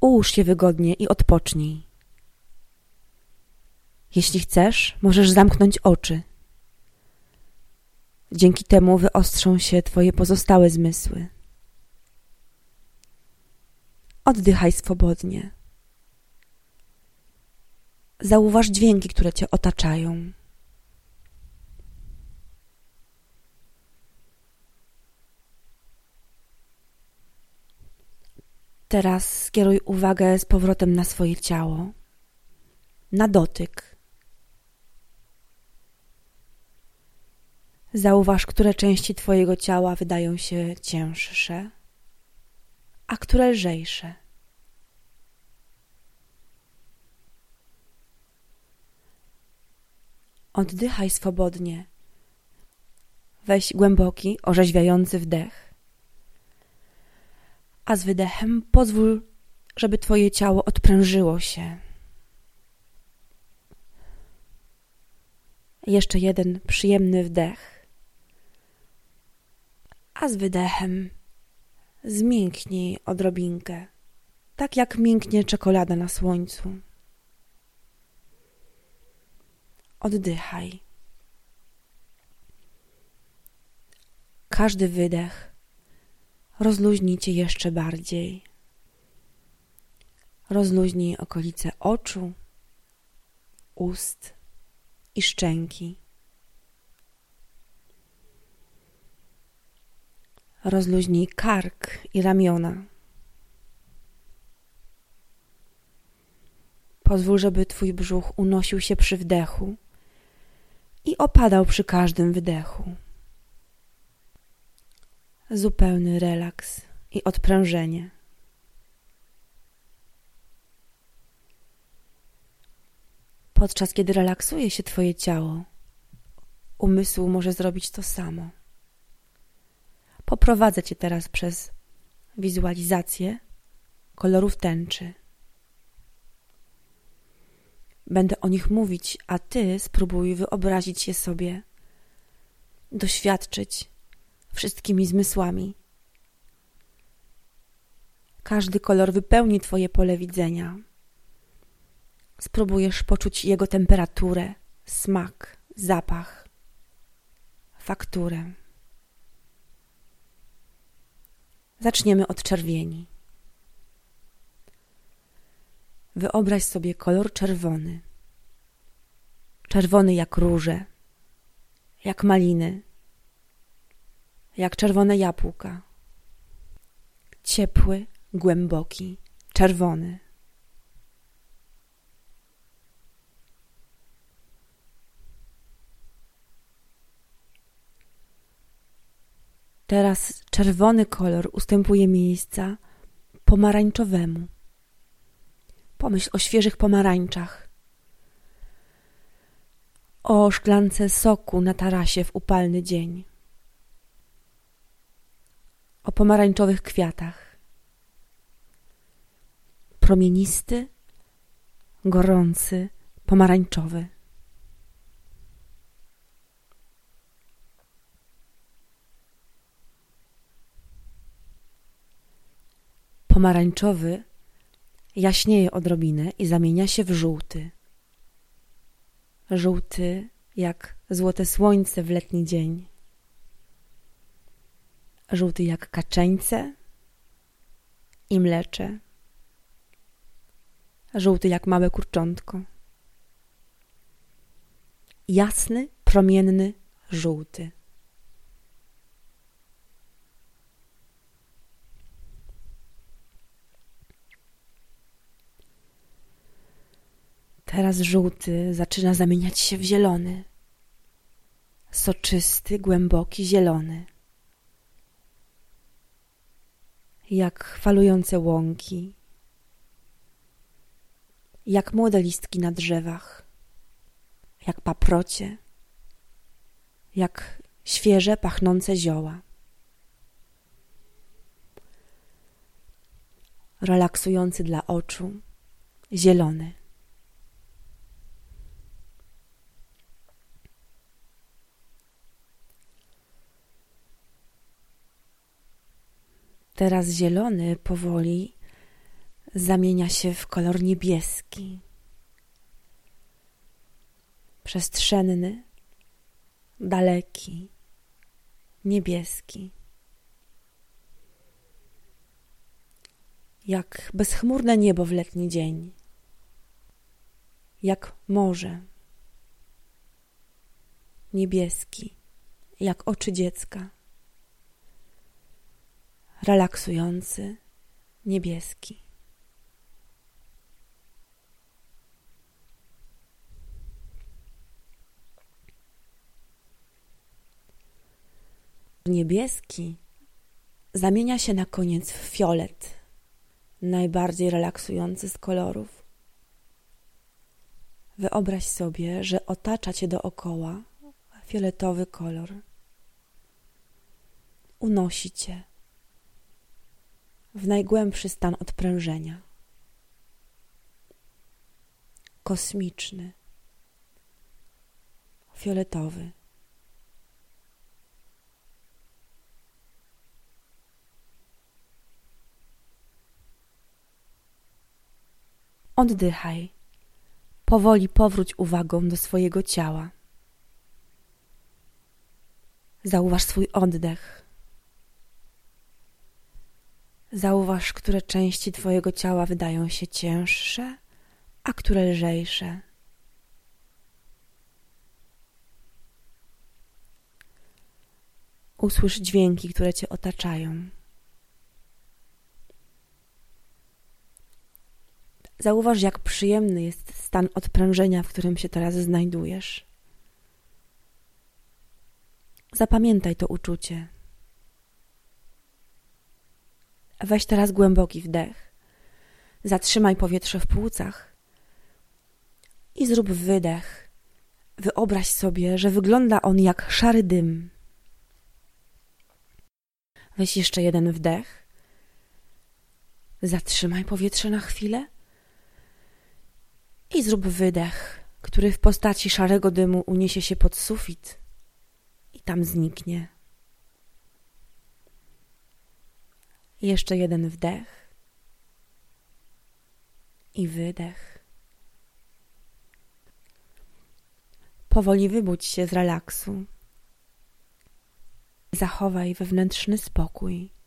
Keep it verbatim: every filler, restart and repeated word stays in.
Ułóż się wygodnie i odpocznij. Jeśli chcesz, możesz zamknąć oczy. Dzięki temu wyostrzą się twoje pozostałe zmysły. Oddychaj swobodnie. Zauważ dźwięki, które cię otaczają. Teraz skieruj uwagę z powrotem na swoje ciało, na dotyk. Zauważ, które części twojego ciała wydają się cięższe, a które lżejsze. Oddychaj swobodnie. Weź głęboki, orzeźwiający wdech, a z wydechem pozwól, żeby twoje ciało odprężyło się. Jeszcze jeden przyjemny wdech, a z wydechem zmięknij odrobinkę, tak jak mięknie czekolada na słońcu. Oddychaj. Każdy wydech rozluźni cię jeszcze bardziej. Rozluźnij okolice oczu, ust i szczęki. Rozluźnij kark i ramiona. Pozwól, żeby twój brzuch unosił się przy wdechu i opadał przy każdym wydechu. Zupełny relaks i odprężenie. Podczas kiedy relaksuje się twoje ciało, umysł może zrobić to samo. Poprowadzę cię teraz przez wizualizację kolorów tęczy. Będę o nich mówić, a ty spróbuj wyobrazić je sobie, doświadczyć wszystkimi zmysłami. Każdy kolor wypełni twoje pole widzenia. Spróbujesz poczuć jego temperaturę, smak, zapach, fakturę. Zaczniemy od czerwieni. Wyobraź sobie kolor czerwony. Czerwony jak róże, jak maliny, jak czerwone jabłka. Ciepły, głęboki, czerwony. Teraz czerwony kolor ustępuje miejsca pomarańczowemu. Pomyśl o świeżych pomarańczach, o szklance soku na tarasie w upalny dzień, o pomarańczowych kwiatach. Promienisty, gorący, pomarańczowy. Pomarańczowy jaśnieje odrobinę i zamienia się w żółty. Żółty jak złote słońce w letni dzień. Żółty jak kaczeńce i mlecze. Żółty jak małe kurczątko. Jasny, promienny, żółty. Teraz żółty zaczyna zamieniać się w zielony. Soczysty, głęboki, zielony. Jak falujące łąki. Jak młode listki na drzewach. Jak paprocie. Jak świeże, pachnące zioła. Relaksujący dla oczu, zielony. Teraz zielony powoli zamienia się w kolor niebieski, przestrzenny, daleki, niebieski. Jak bezchmurne niebo w letni dzień, jak morze, niebieski, jak oczy dziecka, relaksujący, niebieski. Niebieski zamienia się na koniec w fiolet, najbardziej relaksujący z kolorów. Wyobraź sobie, że otacza cię dookoła fioletowy kolor. Unosi cię w najgłębszy stan odprężenia. Kosmiczny, fioletowy. Oddychaj. Powoli powróć uwagą do swojego ciała. Zauważ swój oddech. Zauważ, które części twojego ciała wydają się cięższe, a które lżejsze. Usłysz dźwięki, które cię otaczają. Zauważ, jak przyjemny jest stan odprężenia, w którym się teraz znajdujesz. Zapamiętaj to uczucie. Weź teraz głęboki wdech. Zatrzymaj powietrze w płucach i zrób wydech. Wyobraź sobie, że wygląda on jak szary dym. Weź jeszcze jeden wdech. Zatrzymaj powietrze na chwilę i zrób wydech, który w postaci szarego dymu uniesie się pod sufit i tam zniknie. Jeszcze jeden wdech i wydech. Powoli wybudź się z relaksu. Zachowaj wewnętrzny spokój.